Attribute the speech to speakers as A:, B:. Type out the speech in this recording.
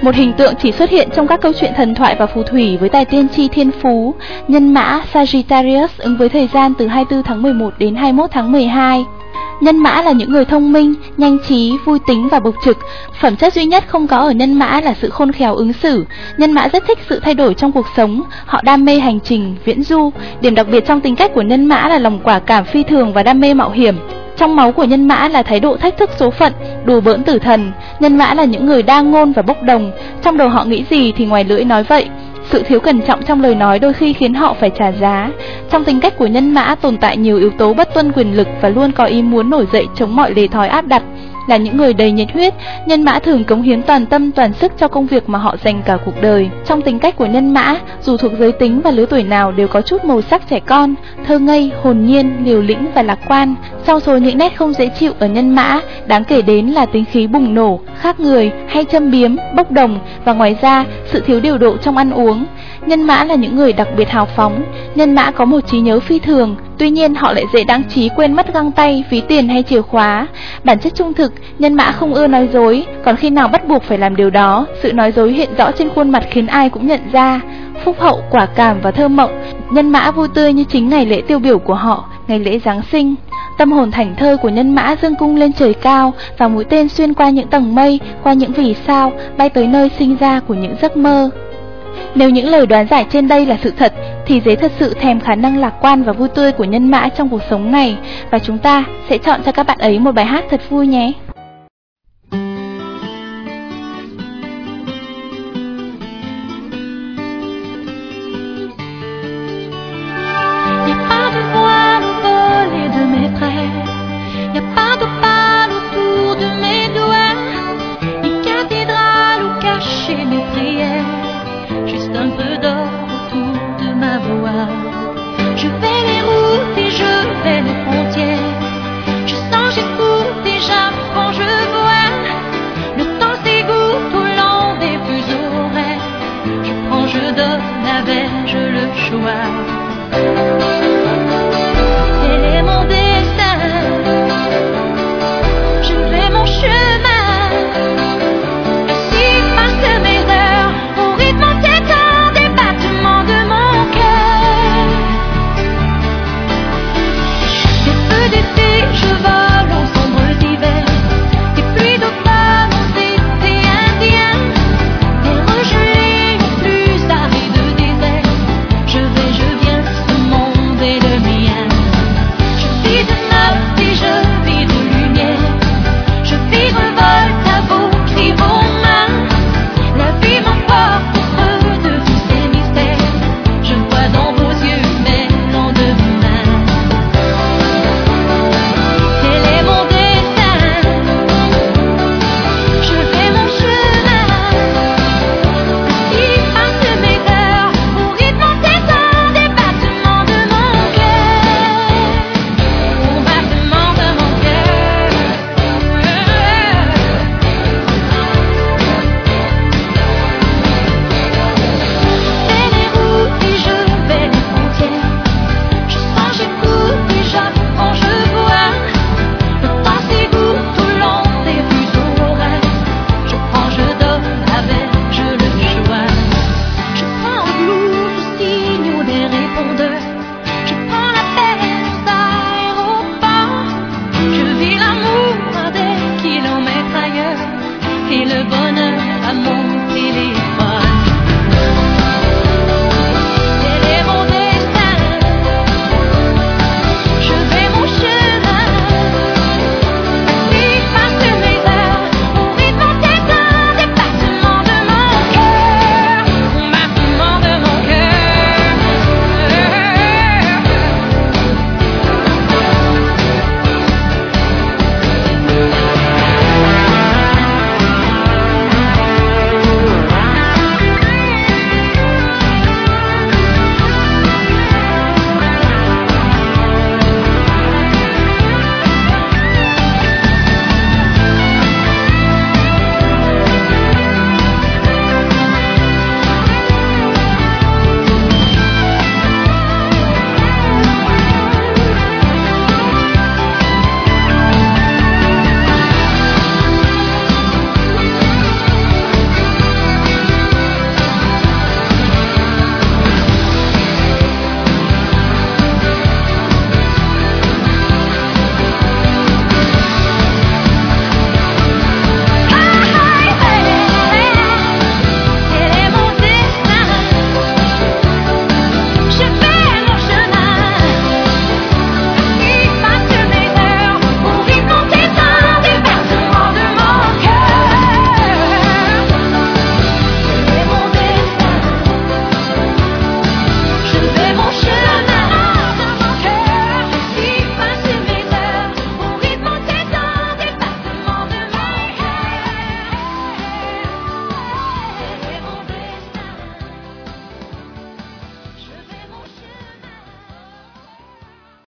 A: Một hình tượng chỉ xuất hiện trong các câu chuyện thần thoại và phù thủy với tài tiên tri thiên phú, nhân mã Sagittarius ứng với thời gian từ 24 tháng 11 đến 21 tháng 12. Nhân mã là những người thông minh, nhanh trí, vui tính và bộc trực. Phẩm chất duy nhất không có ở nhân mã là sự khôn khéo ứng xử. Nhân mã rất thích sự thay đổi trong cuộc sống, họ đam mê hành trình, viễn du. Điểm đặc biệt trong tính cách của nhân mã là lòng quả cảm phi thường và đam mê mạo hiểm. Trong máu của nhân mã là thái độ thách thức số phận, đùa bỡn tử thần. Nhân mã là những người đa ngôn và bốc đồng, trong đầu họ nghĩ gì thì ngoài lưỡi nói vậy. Sự thiếu cẩn trọng trong lời nói đôi khi khiến họ phải trả giá. Trong tính cách của nhân mã tồn tại nhiều yếu tố bất tuân quyền lực và luôn có ý muốn nổi dậy chống mọi lề thói áp đặt. Là những người đầy nhiệt huyết, nhân mã thường cống hiến toàn tâm toàn sức cho công việc mà họ dành cả cuộc đời. Trong tính cách của nhân mã, dù thuộc giới tính và lứa tuổi nào đều có chút màu sắc trẻ con, thơ ngây, hồn nhiên, liều lĩnh và lạc quan. Trong số những nét không dễ chịu ở nhân mã, đáng kể đến là tính khí bùng nổ, khác người, hay châm biếm, bốc đồng và ngoài ra, sự thiếu điều độ trong ăn uống. Nhân mã là những người đặc biệt hào phóng. Nhân mã có một trí nhớ phi thường, tuy nhiên họ lại dễ đáng trí quên mất găng tay, ví tiền hay chìa khóa. Bản chất trung thực, nhân mã không ưa nói dối, còn khi nào bắt buộc phải làm điều đó, sự nói dối hiện rõ trên khuôn mặt khiến ai cũng nhận ra. Phúc hậu, quả cảm và thơ mộng, nhân mã vui tươi như chính ngày lễ tiêu biểu của họ, ngày lễ Giáng sinh. Tâm hồn thảnh thơi của nhân mã dương cung lên trời cao và mũi tên xuyên qua những tầng mây, qua những vì sao, bay tới nơi sinh ra của những giấc mơ. Nếu những lời đoán giải trên đây là sự thật, thì Dế thật sự thèm khả năng lạc quan và vui tươi của nhân mã trong cuộc sống này, và chúng ta sẽ chọn cho các bạn ấy một bài hát thật vui nhé.